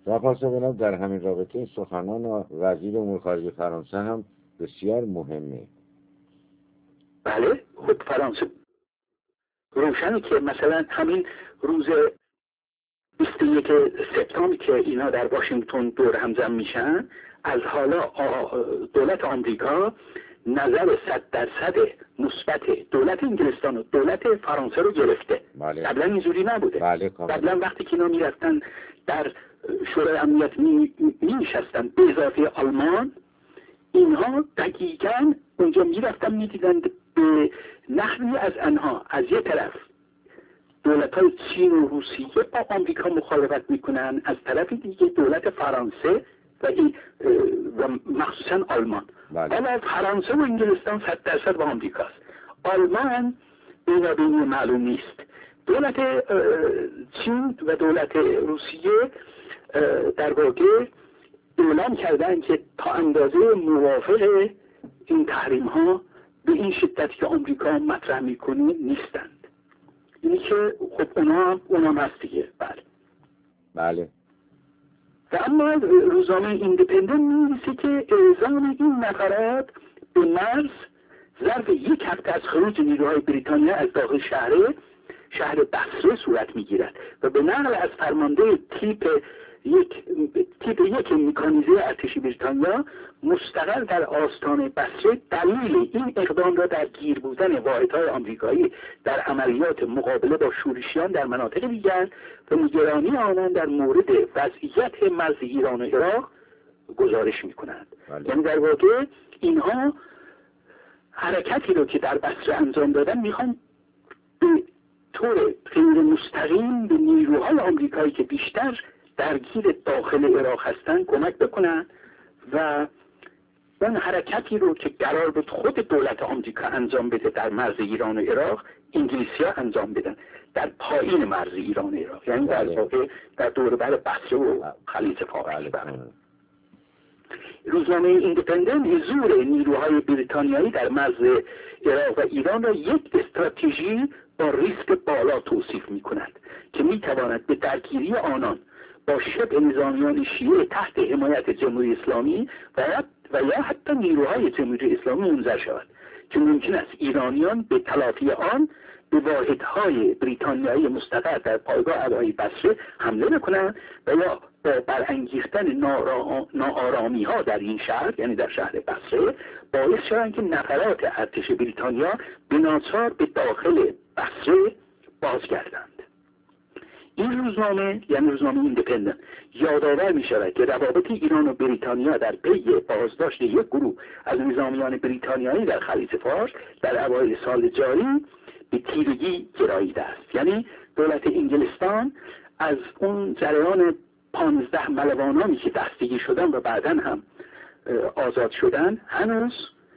و پس ببینم در همین رابطه سخنان وزیر امور خارجه فرانسه هم بسیار مهمه. بله، خب فرانسه روشنه که مثلا همین روز 21 سپتامبر که اینا در واشنگتن دور هم جمع میشن، از حالا دولت آمریکا نظر 100% مثبت دولت انگلستان و دولت فرانسه رو گرفته. بله. قبلا اینجوری نبوده. بله. قبلا وقتی که اینا میرفتن در شورای امنیت میشستن به اضافه آلمان، اینها دقیقاً اونجا میرفتن میدیدن به نحوی از آنها از یک طرف دولت‌های چین و روسیه با آمریکا مخالفت میکنن، از طرف دیگه دولت فرانسه و مخصوصا آلمان. حالا فرانسه و انگلستان 100% با آمریکاست. آلمان بینابینی معلوم نیست. دولت چین و دولت روسیه در واقع اعلام کردن که تا اندازه موافق این تحریم ها به این شدتی که آمریکا مطرح میکنه نیستند. اینی که خب اونا هست دیگه. بله. و اما روزنامه ایندیپندنت می‌نویسه که اعزام این نفرات به مرز ظرف یک هفته از خروج نیروهای بریتانیا از داخل شهر بصره صورت میگیرد و به نقل از فرمانده تیپ یک مکانیزه ارتشی بریتانیا مستقر در آستان بصره دلیل این اقدام را در گیر بودن واحدهای آمریکایی در عملیات مقابله با شورشیان در مناطق دیگر و نگرانی آنان در مورد وضعیت مرز ایران و عراق گزارش می‌کنند. یعنی در واقع اینها حرکتی رو که در بصره انجام دادن میخوان به طور غیر مستقیم به نیروهای آمریکایی که بیشتر درگیر داخل عراق هستن کمک بکنن و اون حرکتی رو که قرار بود خود دولت آمریکا انجام بده در مرز ایران و عراق، انگلیسی ها انجام بدن در پایین مرز ایران و عراق، یعنی در واقع در دور بر بصره و خلیج فارس. روزنامه ایندیپندنت حضور نیروهای بریتانیایی در مرز عراق و ایران را یک استراتژی با ریسک بالا توصیف می کند که می تواند به درگیری آنان با شبه نظامیان شیعه تحت حمایت جمهوری اسلامی و یا حتی نیروهای جمهوری اسلامی منجر شود که ممکن است ایرانیان به تلافی آن به واحدهای بریتانیایی مستقر در پایگاه هوایی بصره حمله بکنند و یا با برانگیختن ناآرامی ها در این شهر، یعنی در شهر بصره، باعث شدند که نفرات ارتش بریتانیا به ناچار به داخل بصره بازگردند. این روزنامه، یعنی روزنامه ایندیپندنت، یادآور می شود که روابط ایران و بریتانیا در پی بازداشت یک گروه از نظامیان بریتانیایی در خلیج فارس در اوایل سال جاری به تیرگی گراییده است. یعنی دولت انگلستان از اون جریان 15 ملوانانی که دستگیر شدن و بعداً هم آزاد شدن هنوز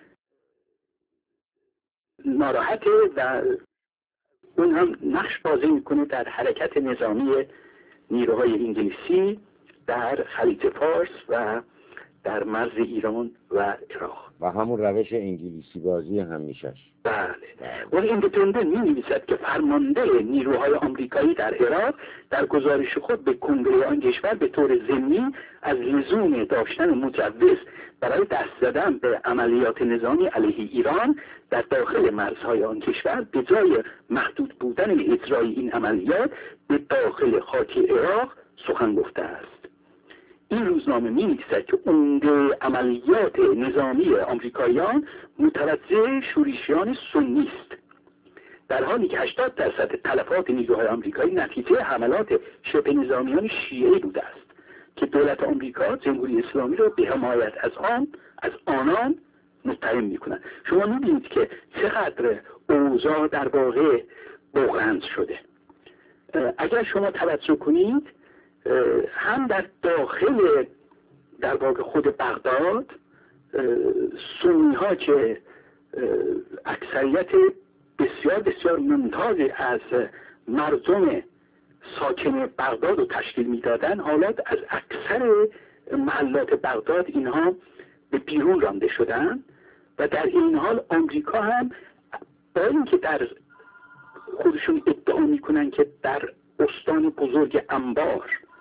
ناراحته و اون هم نقش بازی میکنه در حرکت نظامی نیروهای انگلیسی در خلیج فارس و در مرز ایران و عراق و همون روش انگلیسی بازی همیشهش. بله. و ایندیپندنت می نویسد که فرمانده نیروهای آمریکایی در عراق در گزارش خود به کنگره آن کشور به طور ضمنی از لزوم داشتن مجوز برای دست زدن به عملیات نظامی علیه ایران در داخل مرزهای آن کشور به جای محدود بودن اجرای این عملیات به داخل خاک عراق سخن گفته است. این روزنامه می‌نویسد که عمده عملیات نظامی آمریکاییان متوجه شورشیان سنی است، در حالی که 80% تلفات نیروهای آمریکایی نتیجه حملات شبه نظامیان شیعه بوده است که دولت آمریکا جمهوری اسلامی را به حمایت از آنان متهم می‌کنند. شما می‌بینید که چقدر اوضاع در واقع بغرنج شده. اگر شما توجه کنید هم در داخل در واقع خود بغداد سنی ها که اکثریت بسیار بسیار ممتاز از مردم ساکن بغداد رو تشکیل میدادن، حالات از اکثر محلات بغداد اینها به بیرون رانده شدن و در این حال آمریکا هم با اینکه در خودشون ادعا میکنن که در استان بزرگ انبار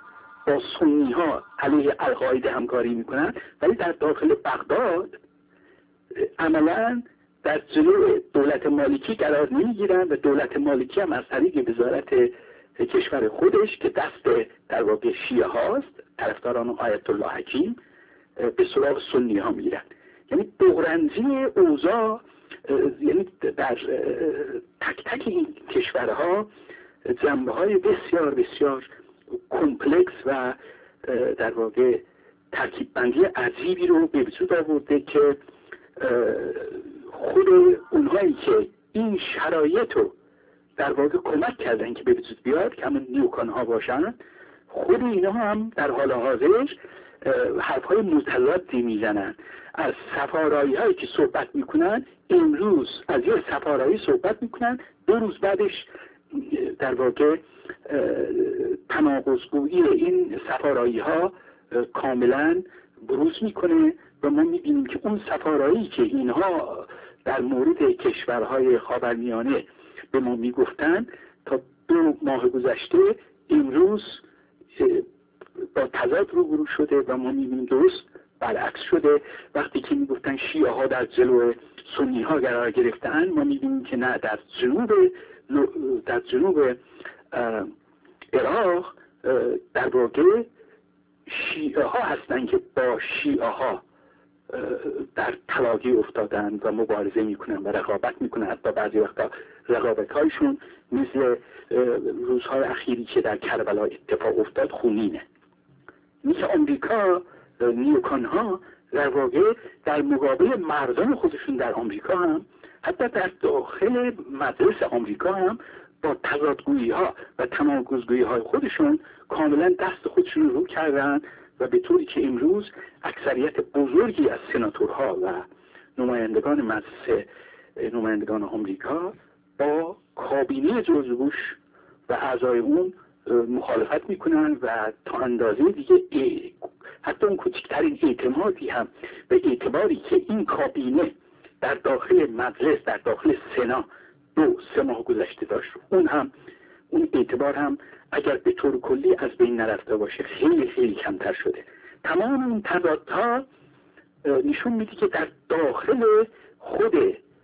با سنی ها علیه القاعده همکاری میکنن، ولی در داخل بغداد عملا در جلو دولت مالکی قرار نمیگیرن و دولت مالکی هم از طریق وزارت کشور خودش که دست در واقع شیعه هاست، طرفداران آیت الله حکیم، به سراغ سنی ها میرن. یعنی بغرنجی اوضاع یعنی در تک تک این کشورها جنبه های بسیار بسیار کمپلکس و در واقع ترکیب بندی عجیبی رو به وجود آورده که خود اونهایی که این شرایط رو در واقع کمک کردن که به وجود بیاد که همون نیوکان ها باشن، خود اینا هم در حال حاضر حرف های متضادی میزنن. از سفارایی هایی که صحبت میکنن، امروز از یه سفارایی صحبت میکنن، 2 روز بعدش در واقع تناقض‌گویی این سفارایی ها کاملا بروز میکنه و ما میبینیم که اون سفارایی که اینها در مورد کشورهای خاورمیانه به ما میگفتن تا 2 ماه گذشته امروز با تضاد روبرو شده و ما میبینیم درست برعکس شده. وقتی که میگفتن شیعه ها در جلو سنی ها قرار گرفتن، ما میبینیم که نه، در جنوب عراق در واقع شیعه ها هستن که با شیعه ها در تلاقی افتادن و مبارزه میکنن و رقابت میکنن. حتی بعضی وقتا رقابت هایشون مثل روزهای اخیری که در کربلا اتفاق افتاد خونینه. مثل آمریکا نیوکان ها در واقع در مقابل مردم خودشون در آمریکا هم، حتی در داخل مجلس آمریکا هم با تضادگویی ها و تناقض‌گویی های خودشون کاملا دست خودشون رو کردن و به طوری که امروز اکثریت بزرگی از سناتورها و نمایندگان مجلس نمایندگان آمریکا با کابینه جورج بوش و اعضای اون مخالفت میکنن و تا اندازه دیگه حتی اون کوچکترین اعتمادی هم به اعتباری که این کابینه در داخل مجلس، در داخل سنا 2-3 ماه گذشته داشت، اون اعتبار هم اگر به طور کلی از بین نرفته باشه خیلی خیلی کمتر شده. تمام این تضادها نشون میده که در داخل خود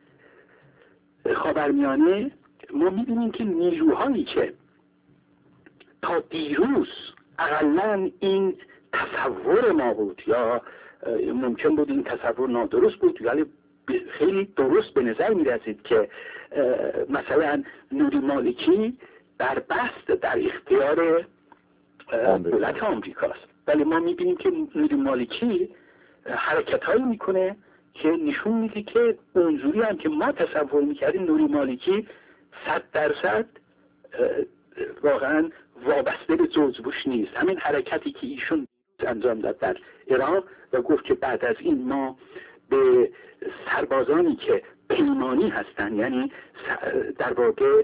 خاورمیانه ما میبینیم که نیروهایی که تا دیروز اقلن این تصور ما بود، یا ممکن بود این تصور نادرست بود ولی خیلی درست به نظر می رسید که مثلا نوری مالکی در اختیار دولت آمریکاست، ولی ما می بینیم که نوری مالکی حرکت هایی میکنه که نشون میده که اونجوری هم که ما تصور میکردیم نوری مالکی 100% واقعا وابسته به جورج بوش نیست. همین حرکتی که ایشون انجام داد در عراق و گفت که بعد از این ما به سربازانی که پیمانی هستن، یعنی در واقع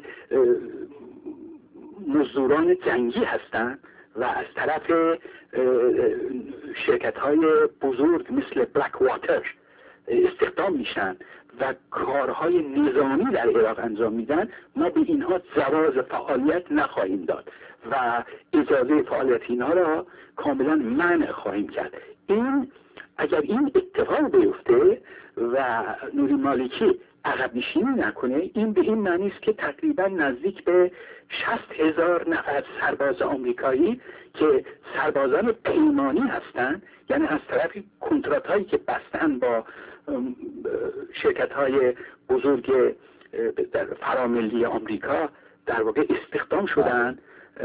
مزدوران جنگی هستن و از طرف شرکت‌های بزرگ مثل بلک واتر استخدام میشن و کارهای نظامی در عراق انجام میدن، ما به اینها جواز فعالیت نخواهیم داد و اجازه فعالیت اینها را کاملا منع خواهیم کرد. اگر این اتفاق بیفته و نوری مالکی عقب نشینی نکنه، این به این معنی است که تقریبا نزدیک به 60,000 نفر سرباز آمریکایی که سربازان پیمانی هستند، یعنی از طرف کنترات هایی که بستن با شرکت های بزرگ در فراملی آمریکا در واقع استخدام شدن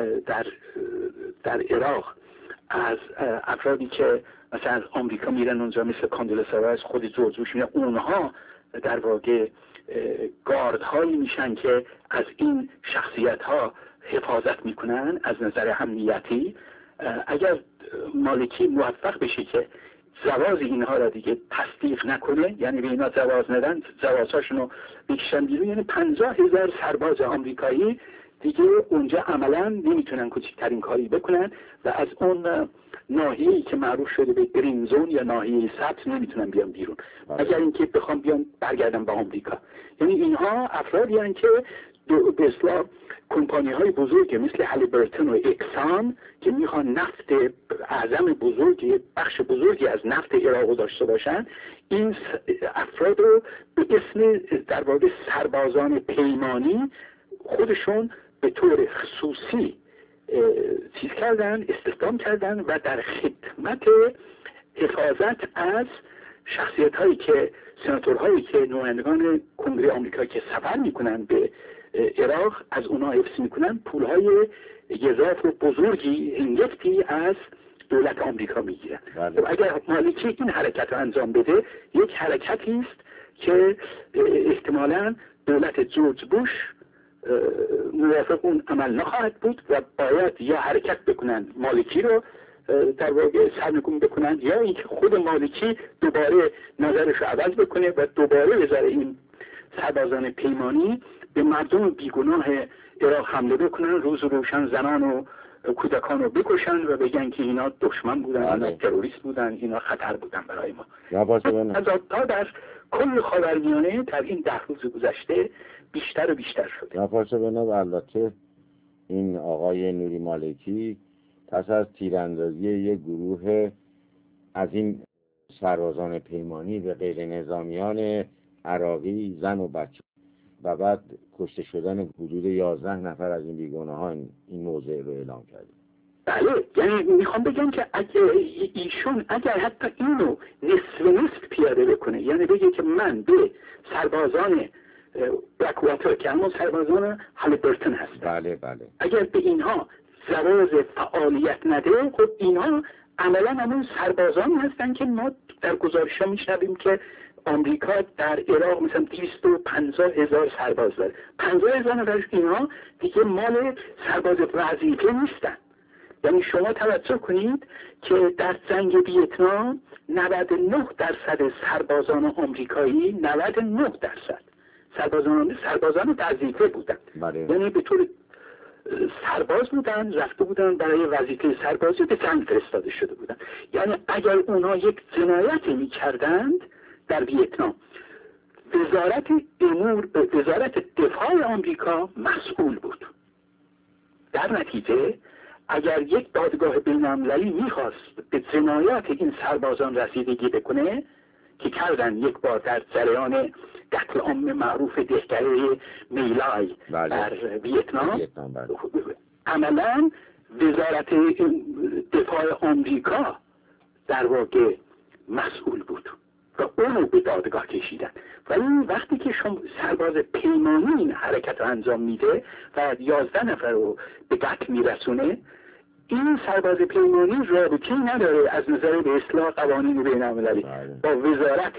در عراق از افرادی که مثلا از آمریکا میرن اونجا، مثل کاندولیسا رایس، خود جورج بوش میرن، اونها در واقع گاردهایی میشن که از این شخصیت ها حفاظت میکنن از نظر امنیتی. اگر مالکی موفق بشه که جواز اینها را دیگه تصدیق نکنه، یعنی به اینا جواز ندن، جوازهاشون رو بکشن بیرون، یعنی 50,000 سرباز آمریکایی دیگه اونجا عملا نمیتونن کوچکترین کاری بکنن و از اون ناحیه‌ای که معروف شده به گرین زون یا ناحیه سبز نمیتونن بیان بیرون، اگر اینکه بخوام بیان برگردن به آمریکا. یعنی اینها افرادی هستند که به اصطلاح کمپانی های بزرگ مثل هالیبرتون و اکسان که میخوان نفت اعظم بزرگی، بخش بزرگی از نفت عراق داشته باشن، این افراد رو به اسم در واقع سربازان پیمانی خودشون به طور خصوصی چیز کردن، استخدام کردن و در خدمت حفاظت از شخصیت هایی که سناتورهایی که نمایندگان کنگره آمریکا که سفر میکنن به عراق از اونها حفظ میکنن، پولهای گزاف و بزرگی انگفتی از دولت آمریکا میگیرن. اگر مالکی این حرکت رو انجام بده، یک حرکتی است که احتمالاً دولت جورج بوش موافق اون عمل نخواهد بود و باید یا حرکت بکنن مالکی رو در واقع سرنگون بکنن، یا اینکه خود مالکی دوباره نظرش رو عوض بکنه و دوباره بذاره این سربازان پیمانی به مردم بیگناه عراق حمله بکنن، روز روشن زنان و کودکان رو بکشن و بگن که اینا دشمن بودن، اینا تروریست بودن، اینا خطر بودن برای ما. تضادها در کل خاورمیانه در این 10 روز گذشته بیشتر و بیشتر شده. نپاسه بناب البته این آقای نوری مالکی پس از تیراندازی یک گروه از این سربازان پیمانی به غیر نظامیان عراقی، زن و بچه و بعد کشته شدن حدود 11 نفر از این بیگناهان این موضوع رو اعلام کرده. بله، یعنی میخوام بگم که اگر حتی اینو نصف پیاده بکنه، یعنی بگه که من به سربازان بلاکواتر که همون سربازان هالیبرتون هستن، بله اگر به اینها زواز فعالیت نده، خب اینها عملا همون سربازان هستن که ما در گزارش‌ها میشنویم که آمریکا در عراق مثلا 250,000 سرباز داره. 50,000 نفرش اینها دیگه مال سرباز وظیفه نیستن. یعنی شما توجه کنید که در جنگ ویتنام 99% سربازان آمریکایی، 99% سربازان وظیفه بودن. یعنی به طور سرباز بودن، رفته بودن برای وظیفه سربازی به جنگ فرستاده شده بودن. یعنی اگر اونا یک جنایتی می‌کردند در ویتنام، وزارت دفاع آمریکا مسئول بود. در نتیجه اگر یک دادگاه بین‌المللی میخواست به جنایات این سربازان رسیدگی بکنه که کردن یک بار در جریان قتل عام معروف دهکده میلای در ویتنام، عملا وزارت دفاع آمریکا در واقع مسئول بود و اونو به دادگاه کشیدن. ولی وقتی که شما سرباز پیمانی این حرکت رو انجام میده و 11 نفر رو به قتل میرسونه، این سرباز پیمانی رابطه‌ای نداره از نظر به اصلاح قوانین بین‌المللی با وزارت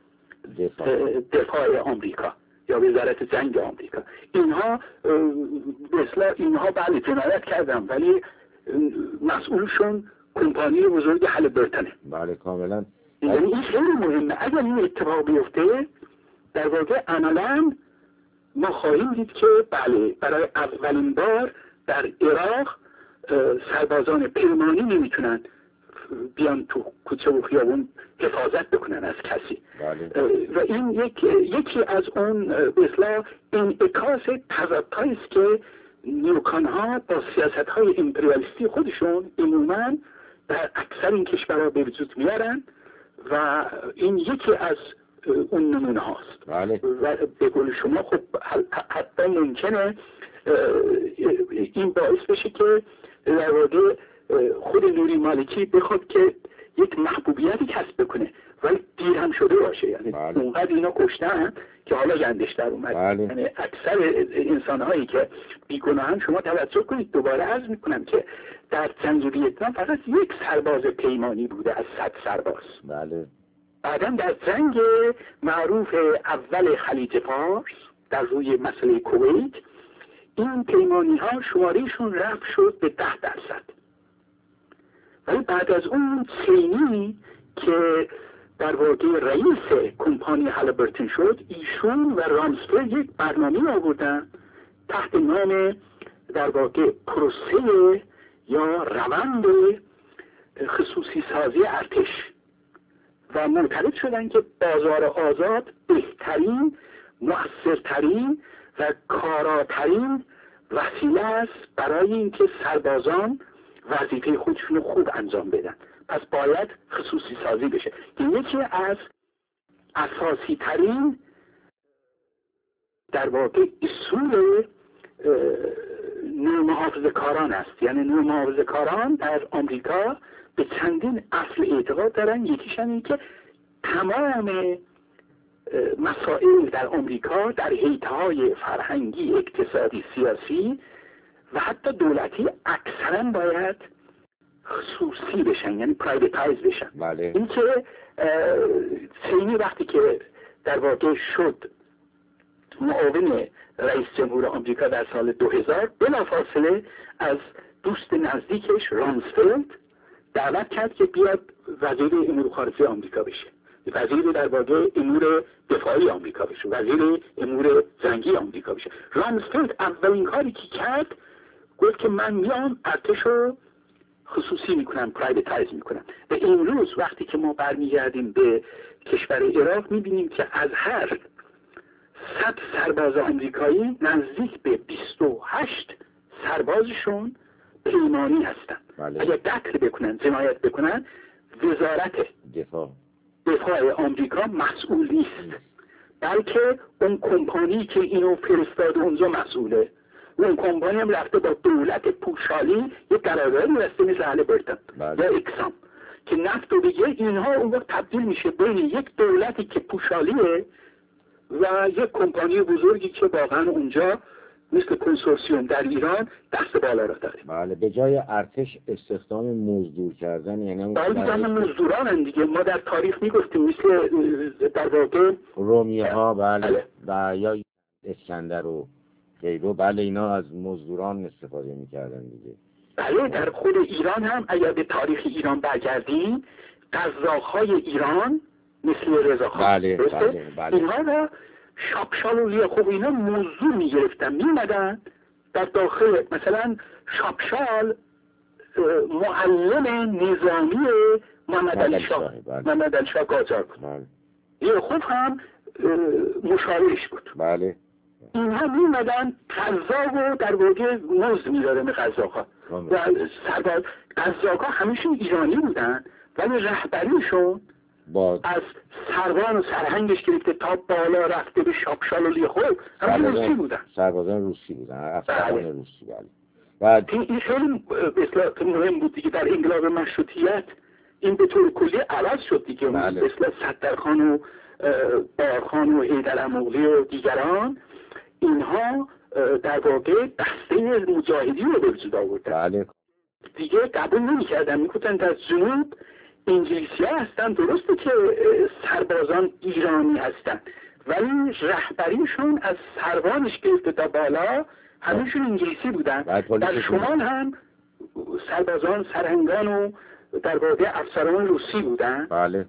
دفاع آمریکا یا وزارت جنگ آمریکا. اینها به اصلاح اینها بله جنایت کردن، ولی مسئولشون کمپانی بزرگ هالیبرتونه. بله کاملا. یعنی این خیلی مهمه. اگر این اتفاق بیفته در واقع عملا ما خواهیم دید که بله برای اولین بار در عراق سربازان پیمانی نمیتونن بیان تو کوچه و خیابون حفاظت بکنن از کسی. و این یکی از اون به اصطلاح انعکاس تضادهایی است که نیوکان‌ها با سیاست‌های امپریالیستی خودشون عموماً در اکثر این کشورها به وجود میارن و این یکی از اون نمونه هاست. و به قول شما خب حتی ممکنه این باعث بشه که در واقع خود نوری مالکی بخواد که یک محبوبیتی کسب بکنه، ولی دیر هم شده باشه. یعنی اونقدر اینا کشتن که حالا گندش در اومد. یعنی اکثر انسانهایی که بیگناهن، شما توجه کنید دوباره عرض میکنم که در جنگ ویتنام فقط یک سرباز پیمانی بوده از 100 سرباز. بعدم در جنگ معروف اول خلیج فارس در روی مسئله کویت، این پیمانی ها شمارهشون رفت شد به 10%. ولی بعد از اون چینی که در واقع رئیس کمپانی هالیبرتون شد، ایشون و رامسفلد یک برنامه آوردن تحت نام در واقع پروسه یا روند خصوصی سازی ارتش و معتقد شدن که بازار آزاد بهترین، مؤثرترین و کاراترین وسیله است برای اینکه سربازان وظیفه خودشون رو خوب انجام بدن. پس باید خصوصی سازی بشه. این یکی از اساسی ترین در واقع اصول نورمحافظه کاران است. یعنی نورمحافظه کاران در آمریکا به چندین اصل اعتقاد دارن. یکیش این که تمام مسائل در آمریکا در حیطه‌های فرهنگی، اقتصادی، سیاسی و حتی دولتی اکثرا باید خصوصی بشن، یعنی پرایوتایز بشن. بله. این که چینی وقتی که در واقع شد معاون رئیس جمهور آمریکا در سال 2000 بلافاصله از دوست نزدیکش رامسفلد دعوت کرد که بیاد وزیر امور خارجه آمریکا بشه، وزیر در واقع امور دفاعی آمریکا بشه، وزیر امور جنگی آمریکا بشه. رامسفلد اولین کاری که کرد گفت که من میام ارتش رو خصوصی میکنم، پرایوتایز میکنم. و امروز وقتی که ما برمیگردیم به کشور عراق میبینیم که از هر 100 سرباز آمریکایی نزدیک به 28 سربازشون پیمانی هستن. بله. اگر قتل بکنن، جنایت بکنن، وزارت دفاع آمریکا مسئول نیست، بلکه اون کمپانی که اینو فرستاده اونجا مسئوله. اون کمپانی هم رفته با دولت پوشالی یک قراردادی بسته مثل هالیبرتون یا اکسام که نفت رو بگه. اینها اون وقت تبدیل میشه بین یک دولتی که پوشالیه و یک کمپانی بزرگی که واقعا اونجا مثل کنسورسیوم در ایران دست بالا را داره. بله. به جای ارتش استخدام مزدور کردن، یعنی بله مزدوران هم دیگه. ما در تاریخ میگفتیم مثل در واقع رومیه ها، بله، و یا اسکندر و غیره، بله، اینا از مزدوران استفاده میکردن دیگه. بله. در خود ایران هم اگر به تاریخ ایران برگردیم، قزاق‌های ایران مثل رضاخان، بله. اینها را شاپشال و لیاخوب اینا موضوع میگرفتن، میمدن در داخل. مثلا شاپشال معلم نظامی محمد علی شاه قاجار بود. لیاخوب هم مشاورش بود. بله. اینها میمدن قزاق رو در واقع مزد میدادن به قزاق‌ها و قزاق‌ها همیشون ایرانی بودن، ولی رهبریشون از سروان و سرهنگش گرفته تا بالا رفته به شاپشال و لیاخوب همه روسی بودن. سربازان روسی بودن، افسران روسی. بله. این خیلی اصلاح مهم بود دیگه. در انقلاب مشروطیت این به طور کلی عوض شد دیگه. اصلاح صدرخان و بارخان و حیدر اموغلی و دیگران، اینها در واقع دسته مجاهدی رو به وجود آوردن. بله. دیگه قبول نمی‌کردن، میگفتن در جنوب انگلیسی ها هستن، درسته که سربازان ایرانی هستن، ولی رهبریشون از سروانش گرفته تا بالا همشون انگلیسی بودن. در شمال هم سربازان، سرهنگان و در واقع افسران روسی بودن. بله.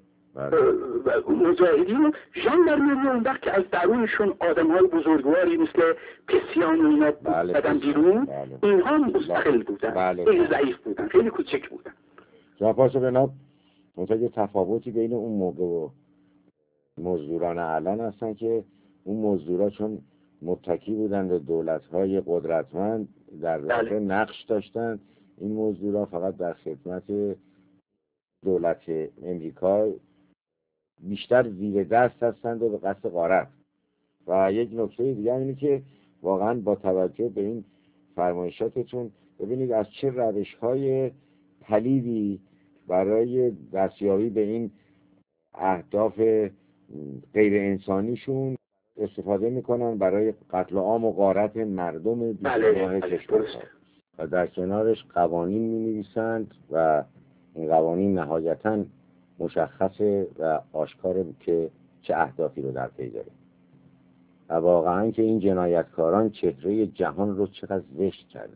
مجاهدین ژاندارمری اون وقت که از درونشون آدم‌های بزرگواری مثل پسیان و اینا بدن بیرون، اینها مستقل بودن، خیلی ضعیف بودن، خیلی کوچک بودن. جناب پاشا بناب منتها تفاوتی بین اون موقع و مزدوران الان هستن که اون مزدورا چون متکی بودن به دولت‌های قدرتمند در واقع نقش داشتن، این مزدورا فقط در خدمت دولت امریکا بیشتر زیر دست هستند و به قصد غارت. و یک نکته دیگه اینه که واقعا با توجه به این فرمایشاتتون ببینید از چه روش‌های پلیدی برای دستیابی به این اهداف غیر انسانیشون استفاده میکنن برای قتل عام و غارت مردم بیگناه کشورها و در کنارش قوانین می‌نویسند و این قوانین نهایتاً مشخصه و آشکاره که چه اهدافی رو در پی داره و واقعاً که این جنایتکاران چهره جهان رو چقدر زشت کردن.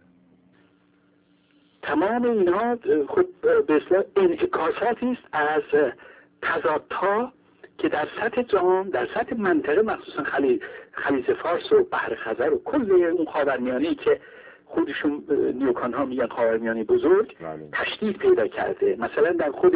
تمام اینها خود به اصطلاح انعکاساتی است از تضادها که در سطح جهان، در سطح منطقه، مخصوصا خلیج فارس و بحر خزر و کل اون خاورمیانه‌ای که خودشون نیوکان ها میگن خاورمیانه بزرگ، تشدید پیدا کرده. مثلا در خود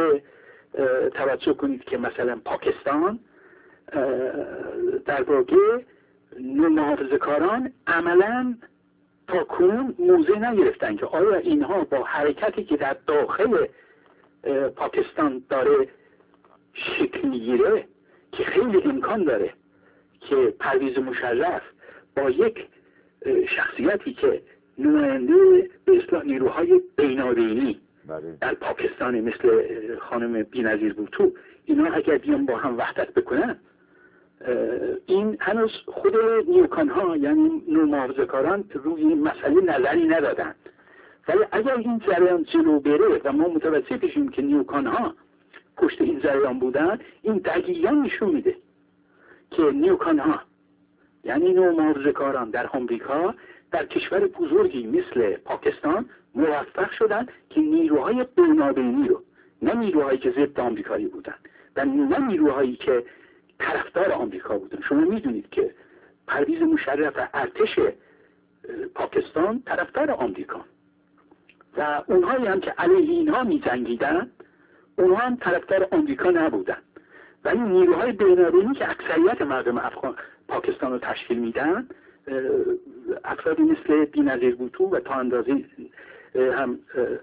توجه کنید که مثلا پاکستان در واقع نومحافظه‌کاران عملاً تا کنون موضع نگرفتن که آیا اینها با حرکتی که در داخل پاکستان داره شکل میگیره که خیلی امکان داره که پرویز مشرف با یک شخصیتی که نماینده به اصطلاح نیروهای بینابینی در پاکستان مثل خانم بی‌نظیر بوتو، اینا اگر بیان با هم وحدت بکنن، این هنوز خود نیوکان ها یعنی نومحافظه‌کاران روی این مسئله نظری ندادن، ولی اگر این جریان جلو بره و ما متوجه بشیم که نیوکان ها پشت این جریان بودن، این دقیقاً نشون میده که نیوکان ها یعنی نومحافظه‌کاران در آمریکا در کشور بزرگی مثل پاکستان موفق شدن که نیروهای بینابینی رو، نه نیروهایی که ضد آمریکایی بودن و نه نیروهایی که طرفدار آمریکا بودن. شما میدونید که پرویز مشرف و ارتش پاکستان طرفدار آمریکا و اونهایی هم که علیه اینها می‌جنگیدن اونها هم طرفدار آمریکا نبودن، ولی نیروهای بینابینی که اکثریت مردم پاکستان رو تشکیل میدن، افرادی مثل بی‌نظیر بوتو و تا اندازه هم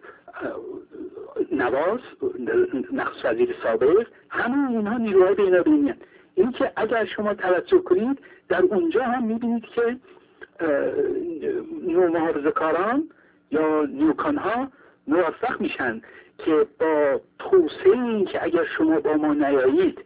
نواز نخست وزیر سابق، همه اینها نیروهای بینابینی هستند. این که اگر شما توجه کنید در اونجا هم میبینید که نومحافظه‌کاران یا نیوکان ها موفق میشن که با توصیه این که اگر شما با ما نیایید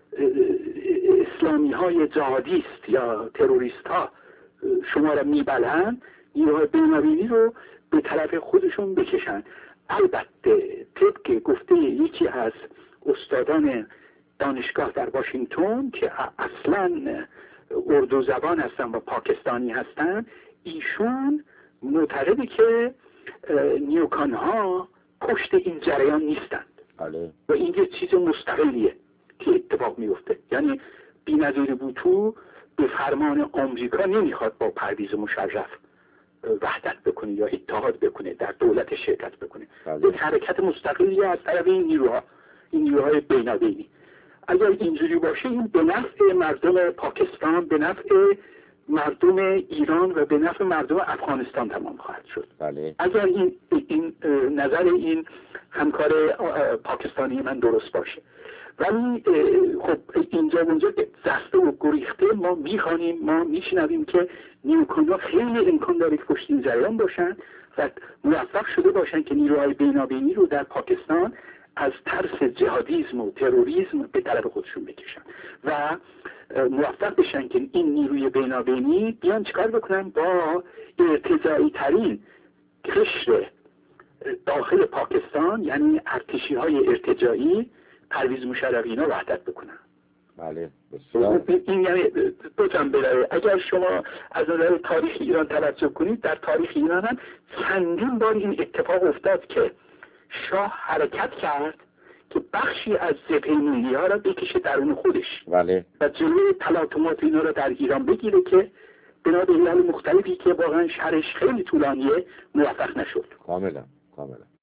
اسلامی های جهادیست یا تروریست ها شما را میبلند، نیروهای بینابینی رو به طرف خودشون بکشن. البته طبق گفته یکی از استادان دانشگاه در واشنگتن که اصلا اردو زبان هستن و پاکستانی هستن، ایشون معتقده که نیوکان ها پشت این جریان نیستند و این یه چیز مستقلیه که اتفاق میفته. یعنی بی‌نظیر بوتو به فرمان آمریکا نمیخواد با پرویز مشرف وحدت بکنه یا اتحاد بکنه، در دولت شرکت بکنه. یک حرکت مستقلی از طرف این نیروها، این نیروهای بینابینی. اگر اینجوری باشه این به نفع مردم پاکستان، به نفع مردم ایران و به نفع مردم افغانستان تمام خواهد شد. اگر این نظر این همکار پاکستانی من درست باشه. ولی خب اینجا اونجا دسته و گریخته ما میخوانیم، ما میشنویم که نیوکان‌ها خیلی امکان داره که پشت این جریان باشن و موفق شده باشن که نیروهای بینابینی رو در پاکستان از ترس جهادیسم و تروریسم به طرف خودشون بکشن و موفق بشن که این نیروی بینابینی بیان چیکار بکنن؟ با ارتجاعی ترین قشر داخل پاکستان، یعنی ارتشی های ارتجاعی، پرویز مشرف اینا وحدت بکنن. بله بسیار. این یعنی دو جنبه داره. اگر شما از نظر تاریخ ایران توجه کنید، در تاریخ ایران هم چندین بار این اتفاق افتاد که شاه حرکت کرد که بخشی از جبهه ملی ها را بکشه درون خودش و جلوی تلاطمات اینا را در ایران بگیره که بنا به علل مختلفی که واقعا شرح خیلی طولانیه موفق نشد. کاملا کاملا.